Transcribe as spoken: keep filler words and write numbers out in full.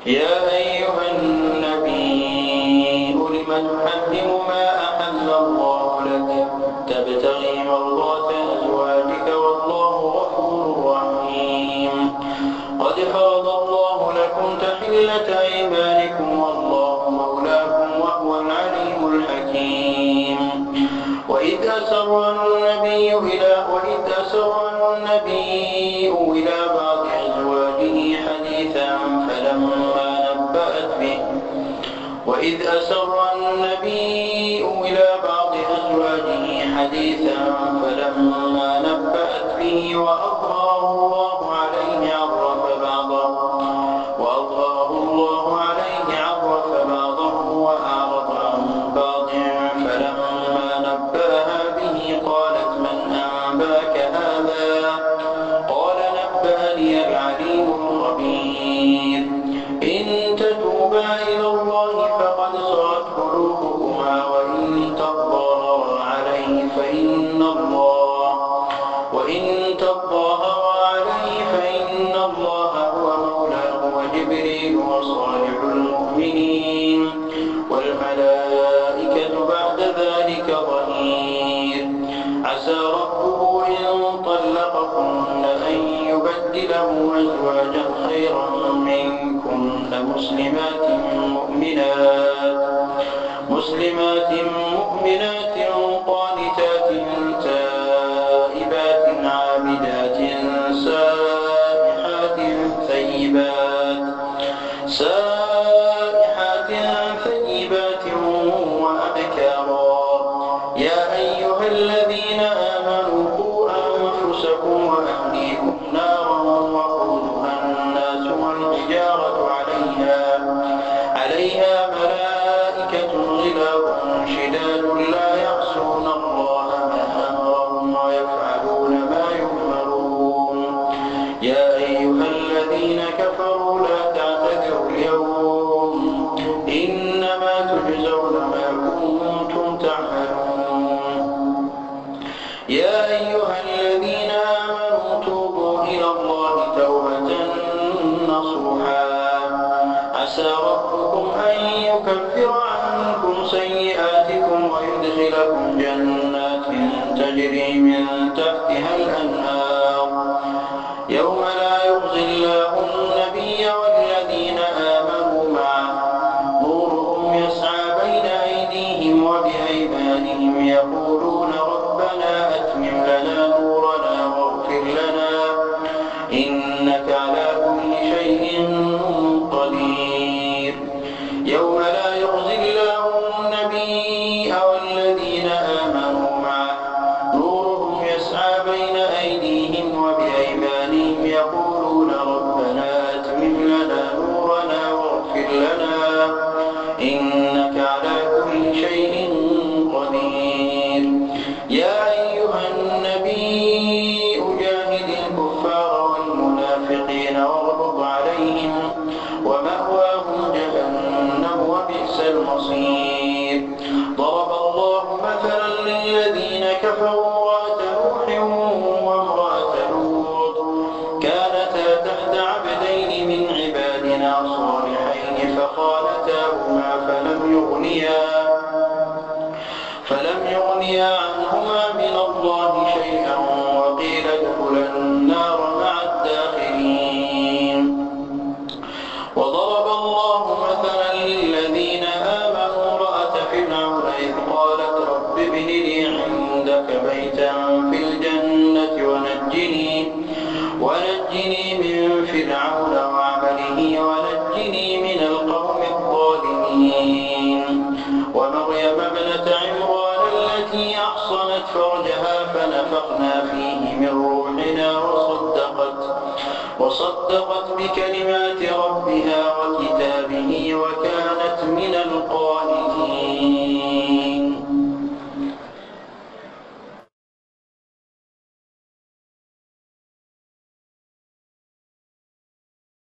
يا أيها النبي لم تحرم ما أحل الله لك تبتغي مرضات أزواجك والله غفور رحيم. قد فرض الله لكم تحلة أيمانكم والله مولاكم وهو العليم الحكيم. وإذ أسر النبي إلى وإذ أسر النبي إلى بعض أزواجه حديثا فلما نبأت به وإذ أسر النبي إلى بعض أزواجه حديثا فلما نبأت به وأظهره الله عليه عرف بعضه وأظهره الله عليه عرف بعضه وأعرض عن بعض فلما نبأها به قالت من أنباك هذا؟ قال نبأني العليم الخبير. إن تتوبا إلى الله فقد صغت قلوبكما وإن تظاهرا عليه فإن الله وإن تظاهرا عليه فإن الله هو مولاه وجبريل وصالح المؤمنين والملائكة بعد ذلك ظهير. عسى ربه إن طلقكن أن يبدله أزواجا خيرا منكن مسلمات مؤمنات مسلمات مؤمنات قانتات تائبات عابدات سائحات ثيبات سائحات ثيبات وأبكارا. يا أيها الذين آمنوا قوا أنفسكم وأهليكم نارا وقودها الناس والحجارة عليها عليها ملائكة غلاظ شداد لا يعصون الله ما أمرهم ويفعلون ما يؤمرون. يا أيها الذين كفروا لا تعتذروا اليوم إنما تجزون ما كنتم تعملون. يا أيها الذين آمنوا توبوا إلى الله توبة نصوحا عسى ربكم أن يكفر عنكم سيئاتكم ويدخلكم جنات تجري من تحتها الأنهار يوم لا يخزي الله النبي والذين آمنوا معه نورهم يسعى بين أيديهم وبأيمانهم يقولون ربنا أتمم لنا نورنا واغفر لنا إنك على كل شيء قدير. يوم لا يخزي الله النبي والذين آمنوا معه نورهم يسعى بين أيديهم وبأيمانهم يقولون ربنا أتمم لنا نورنا واغفر لنا إنك على كل شيء قدير. يا أيها النبي جاهد الكفار والمنافقين واغلظ عليهم ومأواهم جهنم وبئس المصير. ضرب الله مثلا للذين كفروا امرأة نوح وامرأة لوط كانتا تحت عبدين من عبادنا صالحين فخانتاهما فلم يغنيا فلم يغنيا عنهما من الله شيئا وقيل ادخلا النار مع الداخلين. وضرب الله مثلا للذين آمنوا امرأة فرعون إذ قالت رب ابن لي عندك بيتا في الجنة ونجني ونجني من فرعون وعمله ونجني من القوم الظالمين. ومريم ابنة عمران التي أحصنت فرجها فنفخنا فيه من روحنا وصدقت وصدقت بكلمات ربها وكتابه وكانت من